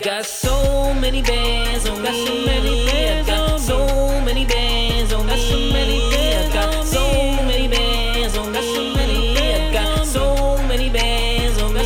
got so many bands on me. I got so many bands on me. I got so many bands on me. I got so many bands on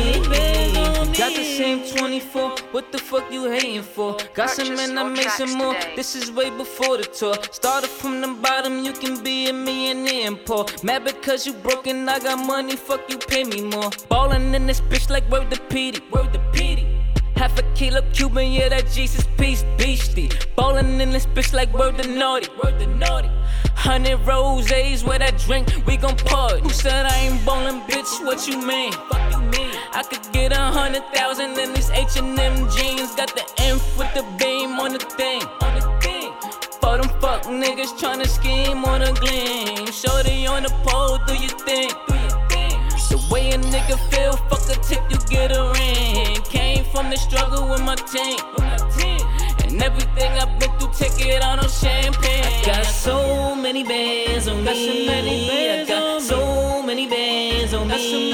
me. Got the same 24. What the fuck you hating for? Got some and I made some more. This is way before the tour. Started from the bottom, you can be a millionaire and poor. Mad because you broken, I got money, fuck you, pay me more. Ballin' in this bitch like word to Petey, word to Petey. Half a kilo Cuban, yeah, that Jesus piece, beastie. Ballin' in this bitch like word to naughty, word to naughty. 100 roses, where that drink, we gon' party. Who said I ain't ballin', bitch, what you mean? Fuck you mean? I could get 100,000 in these H&M jeans. Got the F with the beam on the thing, on the thing. For them fuck niggas tryna scheme on a gleam. Shorty on the pole, do your thing, do your thing. The way a nigga feel, fuck a tip, you get a ring. Came from the struggle with my team, and everything I've been through, take it out on champagne. I got so many bands on me. I got so many bands on me.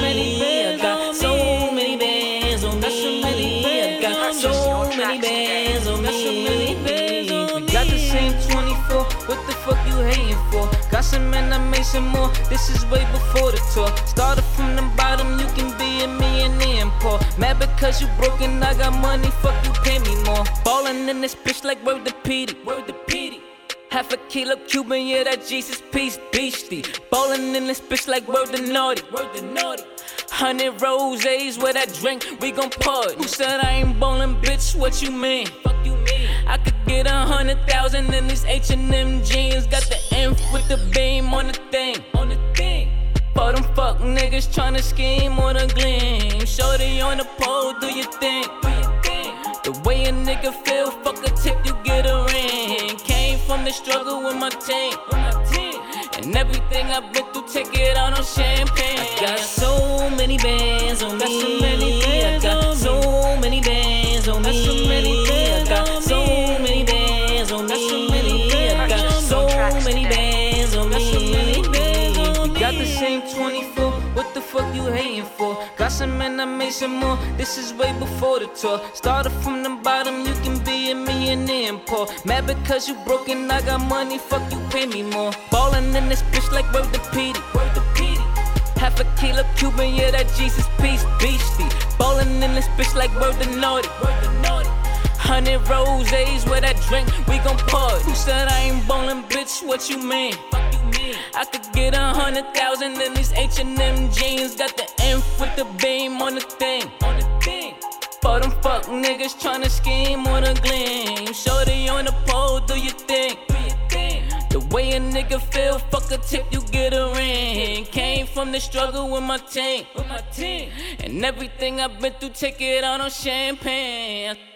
I got so many bands on me. I got so many bands on me. We got the same 24. What the fuck you hating for? Got some and I made some more. This is way before the tour. Started from the bottom, you can be a millionaire and poor. Mad because you broken, I got money, fuck you, pay me more. Ballin' in this bitch like word to Petey, word to Petey. Half a kilo Cuban, yeah, that Jesus piece, beastie. Ballin' in this bitch like word to naughty, word to naughty. 100 roses, where that drink, we gon' party. Who said I ain't ballin', bitch, what you mean? Fuck you mean? I could get 100,000 in these H&M jeans. Got the F with the beam on the thing, on the thing. For them fuck niggas tryna scheme on a gleam. Shorty on the pole, do your thing, do your thing. The way a nigga feel, fuck a tip, you get a ring. Came from the struggle with my team, and everything I've been through, take it out on champagne. I got so many bands on me. I got so many bands on me. I got so many bands on me. I got so many bands on me. We got the same 24. What the fuck you hating for? Got some and I made some more. This is way before the tour. Started from the bottom, you can be a millionaire and poor. Mad because you broken, I got money, fuck you, pay me more. Ballin' in this bitch like word to Petey, word to Petey. Half a kilo Cuban, yeah, that Jesus piece, beastie. Ballin' in this bitch like word to naughty, word to naughty. 100 roses, where that drink, we gon' party. Who said I ain't ballin', bitch, what you mean? Fuck you mean? I could get 100,000 in these H&M jeans. Got the F with the beam on the thing, on the thing. For them fuck niggas tryna scheme on a gleam. Shorty on the pole, do your thing, do your thing. The way a nigga feel, fuck a tip, you get a ring. Came from the struggle with my team, and everything I've been through, take it out on champagne.